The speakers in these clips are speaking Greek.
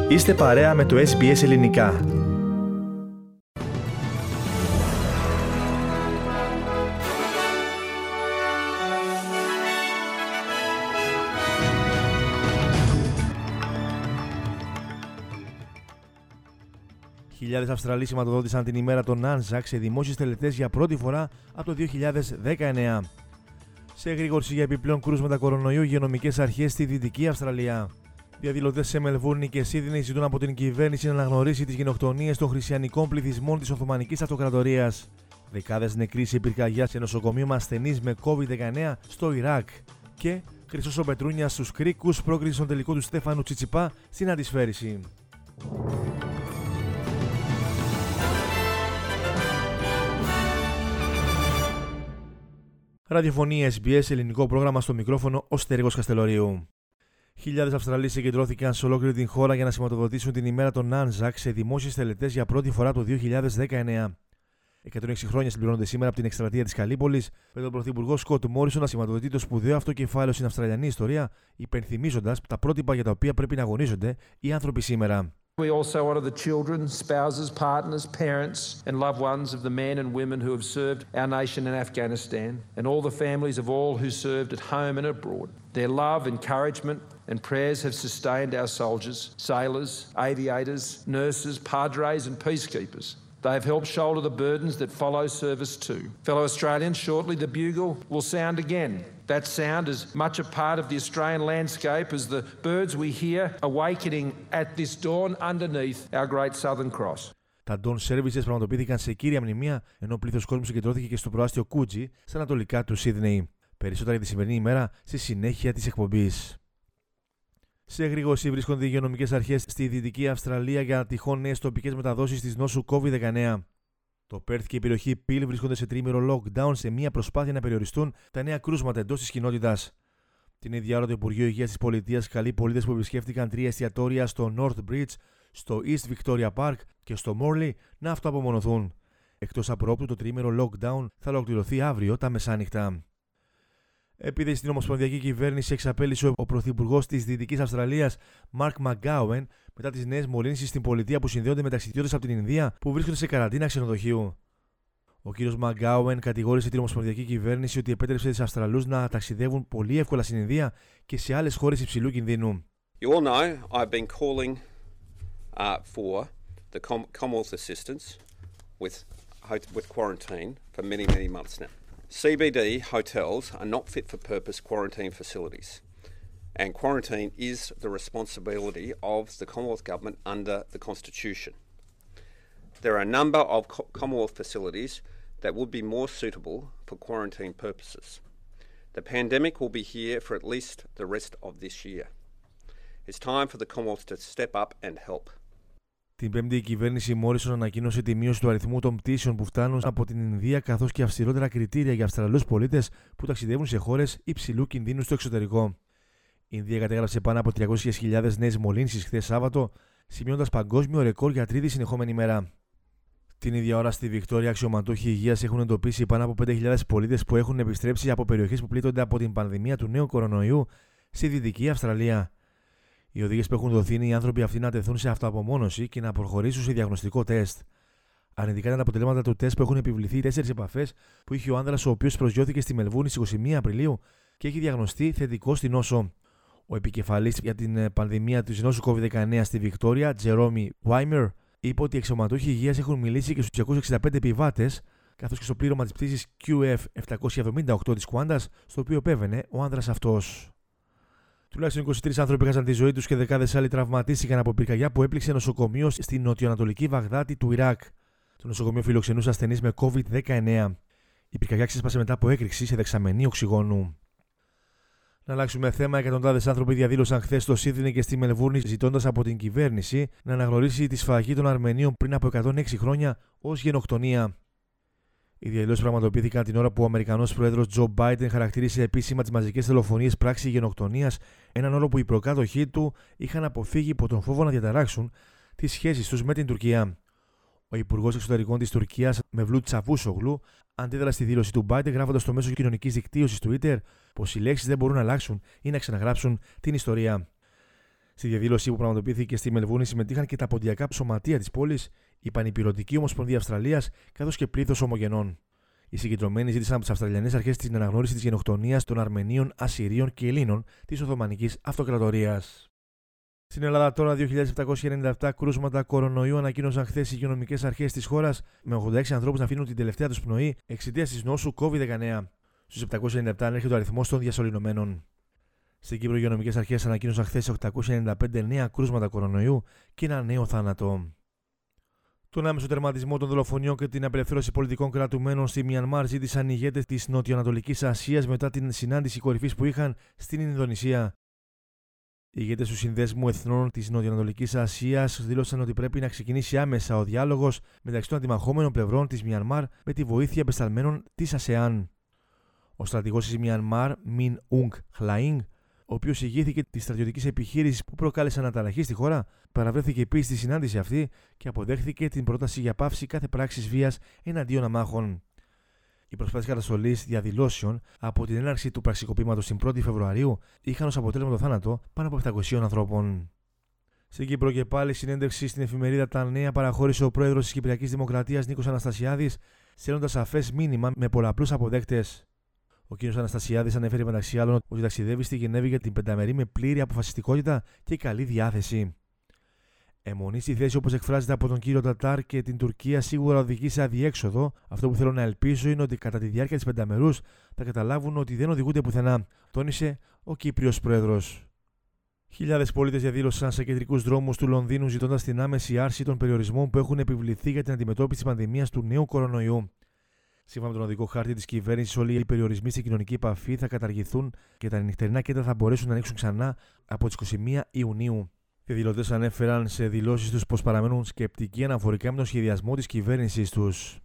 Είστε παρέα με το SBS Ελληνικά. Χιλιάδες Αυστραλοί σηματοδότησαν την ημέρα των Anzac σε δημόσιες τελετές για πρώτη φορά από το 2019. Σε εγρήγορση για επιπλέον κρούσματα κορονοϊού, υγειονομικές αρχές στη Δυτική Αυστραλία. Διαδηλωτές σε Μελβούρνη και Σίδνεϊ ζητούν από την κυβέρνηση να αναγνωρίσει τις γενοκτονίες των χριστιανικών πληθυσμών της Οθωμανικής Αυτοκρατορίας. Δεκάδες νεκροί σε πυρκαγιά σε νοσοκομείο με ασθενείς με COVID-19 στο Ιράκ. Και Χρυσός ο Πετρούνιας στους κρίκους, πρόκριση στον τελικό του Στέφανου Τσιτσιπά στην αντισφαίριση. Ραδιοφωνία SBS, ελληνικό πρόγραμμα, στο μικρόφωνο ο Στέργος Καστελορίου. Χιλιάδες Αυστραλοί συγκεντρώθηκαν σε ολόκληρη την χώρα για να σηματοδοτήσουν την ημέρα των Anzac σε δημόσιες τελετές για πρώτη φορά το 2019. 106 χρόνια συμπληρώνονται σήμερα από την εκστρατεία της Καλύπολης, με τον Πρωθυπουργό Σκοτ Μόρισον να σηματοδοτεί το σπουδαίο αυτό κεφάλαιο στην Αυστραλιανή ιστορία, υπενθυμίζοντας τα πρότυπα για τα οποία πρέπει να αγωνίζονται οι άνθρωποι σήμερα. We also honour the children, spouses, partners, parents and loved ones of the men and women who have served our nation in Afghanistan and all the families of all who served at home and abroad. Their love, encouragement and prayers have sustained our soldiers, sailors, aviators, nurses, padres and peacekeepers. They have helped shoulder the burdens that follow service too. Fellow Australians, shortly the bugle will sound again. That sound is much a part of the Australian landscape as the birds we hear awakening at this dawn underneath our great Southern Cross. Τα Dawn Services πραγματοποιήθηκαν σε κύρια μνημεία, ενώ πλήθος κόσμου συγκεντρώθηκε και στο προάστιο Κούτζι, στα ανατολικά του Σίδνεϊ. Περισσότερα για τη σημερινή ημέρα στη συνέχεια της εκπομπής. Σε εγρήγορση βρίσκονται οι υγειονομικές αρχές στη Δυτική Αυστραλία για τυχόν νέες τοπικές μεταδόσεις της νόσου COVID-19. Το Πέρθ και η περιοχή Πιλ βρίσκονται σε τρίμηνο lockdown σε μια προσπάθεια να περιοριστούν τα νέα κρούσματα εντός της κοινότητας. Την ίδια ώρα, το Υπουργείο Υγείας της Πολιτείας καλεί πολίτες που επισκέφτηκαν 3 εστιατόρια στο North Bridge, στο East Victoria Park και στο Morley να αυτοαπομονωθούν. Εκτός απρόπτου, το τρίμηνο lockdown θα ολοκληρωθεί αύριο τα μεσάνυχτα. Επειδή στην Ομοσπονδιακή Κυβέρνηση εξαπέλυσε ο Πρωθυπουργός της Δυτικής Αυστραλίας, Mark McGowan, μετά τις νέες μολύνσεις στην πολιτεία που συνδέονται με ταξιδιώτες από την Ινδία που βρίσκονται σε καραντίνα ξενοδοχείου. Ο κ. McGowan κατηγόρησε την Ομοσπονδιακή Κυβέρνηση ότι επέτρεψε τις Αυστραλούς να ταξιδεύουν πολύ εύκολα στην Ινδία και σε άλλες χώρες υψηλού κινδύνου. You all know I've been calling for the Commonwealth assistance with quarantine for many months now. CBD hotels are not fit for purpose quarantine facilities, and quarantine is the responsibility of the Commonwealth Government under the Constitution. There are a number of Commonwealth facilities that would be more suitable for quarantine purposes. The pandemic will be here for at least the rest of this year. It's time for the Commonwealth to step up and help. Την Πέμπτη, η κυβέρνηση Μόρισον ανακοίνωσε τη μείωση του αριθμού των πτήσεων που φτάνουν από την Ινδία, καθώς και αυστηρότερα κριτήρια για Αυστραλούς πολίτες που ταξιδεύουν σε χώρες υψηλού κινδύνου στο εξωτερικό. Η Ινδία κατέγραψε πάνω από 300.000 νέες μολύνσεις χθες Σάββατο, σημειώνοντας παγκόσμιο ρεκόρ για τρίτη συνεχόμενη μέρα. Την ίδια ώρα, στη Βικτόρια, αξιωματούχοι υγείας έχουν εντοπίσει πάνω από 5.000 πολίτες που έχουν επιστρέψει από περιοχές που πλήττονται από την πανδημία του νέου κορονοϊού στη Δυτική Αυστραλία. Οι οδηγίες που έχουν δοθεί είναι οι άνθρωποι αυτοί να τεθούν σε αυτοαπομόνωση και να προχωρήσουν σε διαγνωστικό τεστ. Αρνητικά ήταν τα αποτελέσματα του τεστ που έχουν επιβληθεί 4 επαφές που είχε ο άνδρας, ο οποίος προσγειώθηκε στη Μελβούρνη στις 21 Απριλίου και έχει διαγνωστεί θετικό στη νόσο. Ο επικεφαλής για την πανδημία της νόσου COVID-19 στη Βικτόρια, Τζερόμι Βάιμερ, είπε ότι οι αξιωματούχοι υγείας έχουν μιλήσει και στους 265 επιβάτες, καθώς και στο πλήρωμα της πτήσης QF778 της Qantas, στο οποίο επέβαινε ο άνδρας αυτός. Τουλάχιστον 23 άνθρωποι έχασαν τη ζωή τους και δεκάδες άλλοι τραυματίστηκαν από πυρκαγιά που έπληξε νοσοκομείο στην νοτιοανατολική Βαγδάτη του Ιράκ. Το νοσοκομείο φιλοξενούσε ασθενείς με COVID-19. Η πυρκαγιά ξέσπασε μετά από έκρηξη σε δεξαμενή οξυγόνου. Να αλλάξουμε θέμα. Εκατοντάδες άνθρωποι διαδήλωσαν χθες στο Σίδνεϊ και στη Μελβούρνη, ζητώντας από την κυβέρνηση να αναγνωρίσει τη σφαγή των Αρμενίων πριν από 106 χρόνια ως γενοκτονία. Οι διαδηλώσεις πραγματοποιήθηκαν την ώρα που ο Αμερικανός πρόεδρος Τζο Μπάιντεν χαρακτήρισε επίσημα τις μαζικές δολοφονίες πράξη γενοκτονίας, έναν όρο που οι προκάτοχοί του είχαν αποφύγει υπό τον φόβο να διαταράξουν τις σχέσεις τους με την Τουρκία. Ο Υπουργός Εξωτερικών της Τουρκίας, Μευλούτ Τσαβούσογλου, αντίδρασε στη δήλωση του Μπάιντεν γράφοντας στο μέσο κοινωνικής δικτύωσης Twitter πως οι λέξεις δεν μπορούν να αλλάξουν ή να ξαναγράψουν την ιστορία. Στη διαδήλωση που πραγματοποιήθηκε στη Μελβούρνη συμμετείχαν και τα ποντιακά σωματεία της πόλης, η Πανυπηρωτική Ομοσπονδία Αυστραλίας καθώς και πλήθος ομογενών. Οι συγκεντρωμένοι ζήτησαν από τις Αυστραλιανές αρχές την αναγνώριση της γενοκτονίας των Αρμενίων, Ασσυρίων και Ελλήνων της Οθωμανικής Αυτοκρατορίας. Στην Ελλάδα, τώρα 2.797 κρούσματα κορονοϊού ανακοίνωσαν χθες οι υγειονομικές αρχές της χώρας, με 86 ανθρώπους να αφήνουν την τελευταία τους πνοή εξαιτίας της νόσου COVID-19. Στους 797 ανέρχεται ο αριθμός των διασωληνωμένων. Στην Κύπρο, οι υγειονομικές αρχές ανακοίνωσαν χθες 895 νέα κρούσματα κορονοϊού και ένα νέο θάνατο. Τον άμεσο τερματισμό των δολοφονιών και την απελευθέρωση πολιτικών κρατουμένων στη Μιανμάρ ζήτησαν οι ηγέτες της Νοτιοανατολικής Ασίας μετά την συνάντηση κορυφής που είχαν στην Ινδονησία. Οι ηγέτες του Συνδέσμου Εθνών της Νοτιοανατολικής Ασίας δήλωσαν ότι πρέπει να ξεκινήσει άμεσα ο διάλογος μεταξύ των αντιμαχόμενων πλευρών της Μιανμάρ με τη βοήθεια απεσταλμένων της ΑΣΕΑΝ. Ο στρατηγός της Μιανμάρ, Μιν Ουγγ Χλαΐγκ, ο οποίος ηγήθηκε τη στρατιωτική επιχείρηση που προκάλεσε αναταραχή στη χώρα, παραβρέθηκε επίσης στη συνάντηση αυτή και αποδέχθηκε την πρόταση για πάυση κάθε πράξης βίας εναντίον αμάχων. Οι προσπάθειες καταστολής διαδηλώσεων από την έναρξη του πραξικοπήματος την 1η Φεβρουαρίου είχαν ως αποτέλεσμα το θάνατο πάνω από 700 ανθρώπων. Στην Κύπρο και πάλι συνέντευξη στην εφημερίδα Τα Νέα παραχώρησε ο πρόεδρος της Κυπριακής Δημοκρατίας Νίκος Αναστασιάδης, στέλνοντας σαφές μήνυμα με πολλαπλούς αποδέκτες. Ο κ. Αναστασιάδης ανέφερε μεταξύ άλλων ότι ταξιδεύει στη Γενέβη για την πενταμερή με πλήρη αποφασιστικότητα και καλή διάθεση. Αιμονή στη θέση όπως εκφράζεται από τον κύριο Τατάρ και την Τουρκία σίγουρα οδηγεί σε αδιέξοδο. Αυτό που θέλω να ελπίζω είναι ότι κατά τη διάρκεια της πενταμερούς θα καταλάβουν ότι δεν οδηγούνται πουθενά, τόνισε ο Κύπριος πρόεδρος. Χιλιάδες πολίτες διαδήλωσαν σε κεντρικούς δρόμους του Λονδίνου ζητώντας την άμεση άρση των περιορισμών που έχουν επιβληθεί για την αντιμετώπιση της πανδημίας του νέου κορονοϊού. Σύμφωνα με τον οδικό χάρτη της κυβέρνησης, όλοι οι περιορισμοί στην κοινωνική επαφή θα καταργηθούν και τα νυχτερινά κέντρα θα μπορέσουν να ανοίξουν ξανά από τις 21 Ιουνίου. Οι διαδηλωτές ανέφεραν σε δηλώσεις τους πως παραμένουν σκεπτικοί αναφορικά με τον σχεδιασμό της κυβέρνησης τους.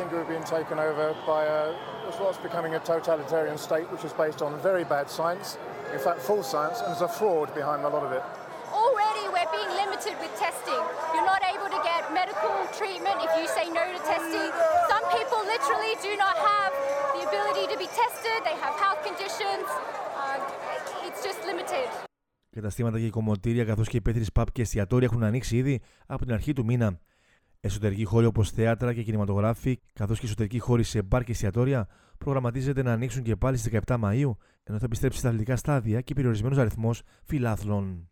Already we're being limited with testing. You're not able to get medical treatment if you say no to testing. Some people literally do not have the ability to be tested. They have health conditions. It's just limited. Καταστήματα και κομμωτήρια καθώς και υπαίθριες pub και εστιατόρια έχουν ανοίξει ήδη από την αρχή του μήνα. Εσωτερικοί χώροι όπως θέατρα και κινηματογράφοι, καθώς και εσωτερικοί χώροι σε μπαρ και εστιατόρια, προγραμματίζεται να ανοίξουν και πάλι στις 17 Μαΐου, ενώ θα επιστρέψει στα αθλητικά στάδια και περιορισμένος αριθμός φιλάθλων.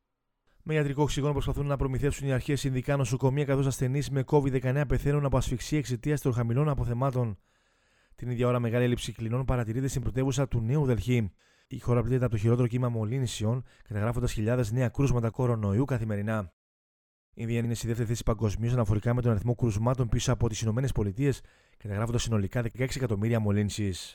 Με ιατρικό οξυγόνο προσπαθούν να προμηθεύσουν οι αρχές ειδικά νοσοκομεία, καθώς ασθενείς με COVID-19 πεθαίνουν από ασφυξία εξαιτίας των χαμηλών αποθεμάτων. Την ίδια ώρα, μεγάλη έλλειψη κλινών παρατηρείται στην πρωτεύουσα του Νέου Δελχή. Η χώρα πλήττεται από το χειρότερο κύμα μολύνσεων, καταγράφοντας χιλιάδες νέα κρούσματα κορονοϊού καθημερινά. Η Ινδία είναι στη δεύτερη θέση παγκοσμίως αναφορικά με τον αριθμό κρούσματων πίσω από τις ΗΠΑ, καταγράφοντας συνολικά 16 εκατομμύρια μολύνσεις.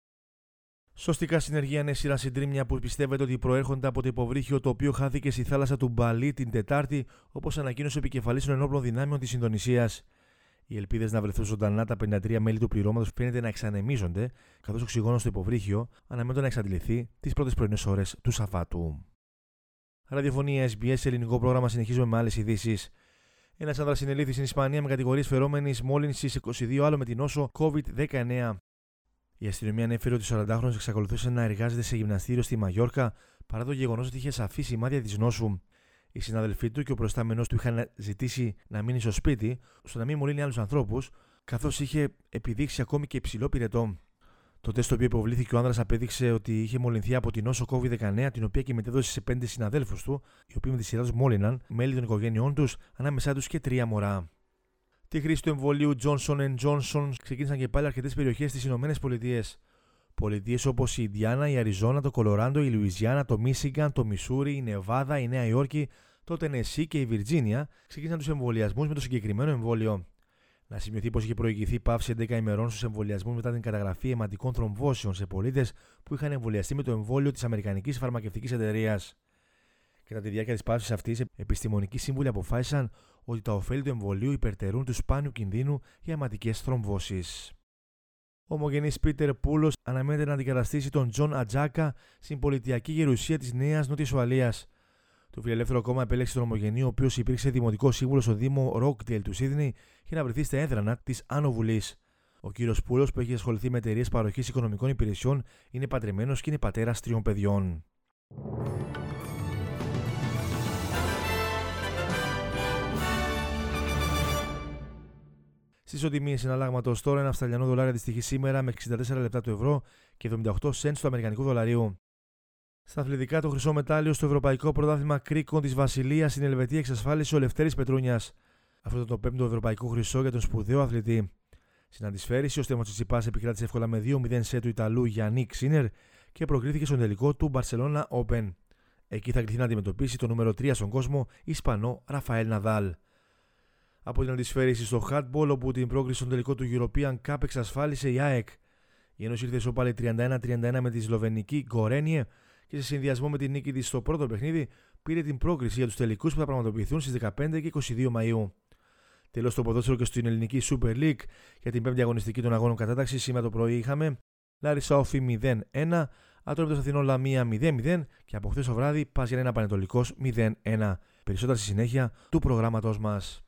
Σωστικά συνεργεία έσυραν συντρίμμια που πιστεύετε ότι προέρχονται από το υποβρύχιο το οποίο χάθηκε στη θάλασσα του Μπαλί την Τετάρτη, όπως ανακοίνωσε ο επικεφαλής των ενόπλων δυνάμεων της Ινδονησίας. Οι ελπίδες να βρεθούν ζωντανά τα 53 μέλη του πληρώματος φαίνεται να εξανεμίζονται, καθώς ο οξυγόνο στο υποβρύχιο αναμένεται να εξαντληθεί τις πρώτες πρωινές ώρες του Σαββάτου. Ραδιοφωνία SBS, ελληνικό πρόγραμμα, συνεχίζουμε με άλλες ειδήσεις. Ένας άνδρας συνελήφθη στην Ισπανία με κατηγορίες φερόμενης μόλυνσης 22 άλλων με την νόσο COVID-19. Η αστυνομία ανέφερε ότι ο 40χρονος εξακολουθούσε να εργάζεται σε γυμναστήριο στη Μαγιόρκα παρά το γεγονός ότι είχε σαφή σημάδια της νόσου. Οι συναδελφοί του και ο προϊστάμενος του είχαν ζητήσει να μείνει στο σπίτι, ώστε να μην μολύνει άλλους ανθρώπους, καθώς είχε επιδείξει ακόμη και υψηλό πυρετό. Το τεστ το οποίο υποβλήθηκε ο άνδρας απέδειξε ότι είχε μολυνθεί από την νόσο COVID-19, την οποία και μετέδωσε σε 5 συναδέλφους του, οι οποίοι με τη σειρά τους μόλυναν μέλη των οικογένειών τους, ανάμεσά τους και 3 μωρά. Τη χρήση του εμβολίου Johnson & Johnson ξεκίνησαν και πάλι αρκετές περιοχές στις ΗΠΑ. Πολιτείες όπως η Ιντιάνα, η Αριζόνα, το Κολοράντο, η Λουιζιάννα, το Μίσιγκαν, το Μισούρι, η Νεβάδα, η Νέα Υόρκη, το Τενεσί και η Βιρτζίνια ξεκίνησαν τους εμβολιασμούς με το συγκεκριμένο εμβόλιο. Να σημειωθεί πως είχε προηγηθεί πάυση 11 ημερών στους εμβολιασμούς μετά την καταγραφή αιματικών θρομβώσεων σε πολίτες που είχαν εμβολιαστεί με το εμβόλιο της Αμερικανικής Φαρμακευτικής Εταιρείας. Κατά τη διάρκεια της παύσης αυτής, επιστημονικοί σύμβουλοι αποφάσισαν ότι τα ωφέλη του εμβολίου υπερτερούν του σπάνιου κινδύνου για αιματικές θρομβώσεις. Ο ομογενής Πίτερ Πούλος αναμένεται να αντικαταστήσει τον Τζον Ατζάκα στην πολιτιακή γερουσία της Νέας Νότιας Ουαλίας. Το Φιλελεύθερο Κόμμα επέλεξε τον ομογενή, ο οποίος υπήρξε δημοτικός σύμβουλος στο Δήμο Ρόκντελ του Σίδνεϊ, για να βρεθεί στα έδρανα της Άνω Βουλής. Ο κύριος Πούλος, που έχει ασχοληθεί με εταιρείες παροχής οικονομικών υπηρεσιών, είναι παντρεμένος και είναι πατέρας 3 παιδιών. Στη ισοτιμή συναλλάγματος τώρα, ένα Αυστραλιανό δολάριο αντιστοιχεί σήμερα με 64 λεπτά του ευρώ και 78 cents του αμερικανικού δολαρίου. Στα αθλητικά, το χρυσό μετάλλιο στο Ευρωπαϊκό Πρωτάθλημα Κρίκων της Βασιλείας στην Ελβετία εξασφάλισε ο Λευτέρης Πετρούνιας. Αυτό ήταν το 5ο ευρωπαϊκό χρυσό για τον σπουδαίο αθλητή. Στην αντισφαίριση, ο Στέφανος Τσιτσιπάς επικράτησε εύκολα με 2-0 σε του Ιταλού Γιάννικ Σίνερ και προκρίθηκε στον τελικό του Barcelona Open. Εκεί θα κληθεί να αντιμετωπίσει το νούμερο 3 στον κόσμο, Ισπανό Ραφαέλ Ναδάλ. Από την αντισφαίριση στο hardball, όπου την πρόκριση στον τελικό του European Cup εξασφάλισε η ΑΕΚ. Η Ένωση ήρθε ισόπαλη 31-31 με τη Σλοβενική Γκορένιε και σε συνδυασμό με την νίκη της στο πρώτο παιχνίδι πήρε την πρόκριση για τους τελικούς που θα πραγματοποιηθούν στις 15 και 22 Μαΐου. Τέλος, στο ποδόσφαιρο και στην ελληνική Super League για την 5η αγωνιστική των αγώνων κατάταξης, σήμερα το πρωί είχαμε Λάρισα Όφη 0-1, Ατρόμητος Αθηνών Λαμία 0-0 και από χθες το βράδυ Πας Γιάννενα Πανετολικός 0-1. Περισσότερα στη συνέχεια του προγράμματός μας.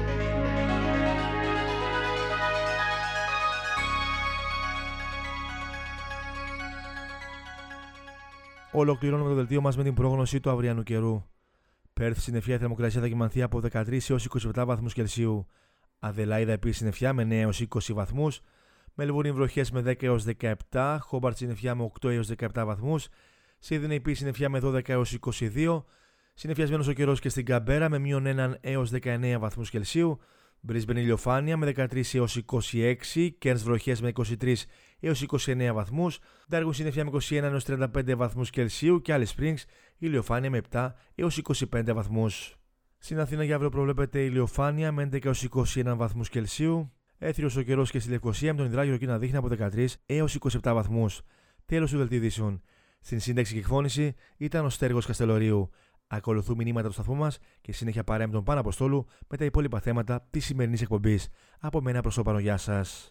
Ολοκληρώνουμε το δελτίο μας με την πρόγνωση του αυριανού καιρού. Πέρθ συννεφιά, η θερμοκρασία θα κυμανθεί από 13 έως 27 βαθμούς Κελσίου. Αδελάιδα επίσης συννεφιά με 9 έως 20 βαθμούς. Μελβούρνη βροχές με 10 έως 17. Χόμπαρτ συννεφιά με 8 έως 17 βαθμούς. Σίδνεϊ επίσης συννεφιά με 12 έως 22. Συννεφιασμένος ο καιρός και στην Καμπέρα με μείον 1 έως 19 βαθμούς Κελσίου. Μπρίσμπεν ηλιοφάνεια με 13 έως 26. Κέρνς βροχές με 23 έως 29 βαθμούς. Ντάργουν συννεφιά με 21 έως 35 βαθμούς Κελσίου και Alice Springs ηλιοφάνεια με 7 έως 25 βαθμούς. Στην Αθήνα για αύριο προβλέπεται ηλιοφάνεια με 11 έως 21 βαθμούς Κελσίου. Έθριος ο καιρός και στη Λευκοσία με τον υδράγυρο εκεί να δείχνει από 13 έως 27 βαθμούς. Τέλος του δελτίου ειδήσεων. Στην σύνταξη και εκφώνηση ήταν ο Στέργος Καστελορίου. Ακολουθούν μηνύματα του σταθμού μας και συνέχεια παρέα με τον Πάνο Αποστόλου με τα υπόλοιπα θέματα της σημερινής εκπομπής. Από μένα προς το παρόν, γεια σας.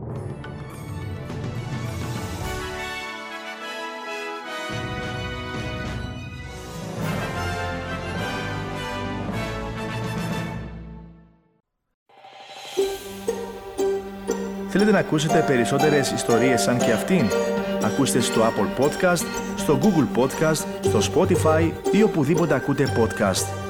Θέλετε να ακούσετε περισσότερες ιστορίες σαν και αυτήν? Ακούστε στο Apple Podcast, στο Google Podcast, στο Spotify ή οπουδήποτε ακούτε podcast.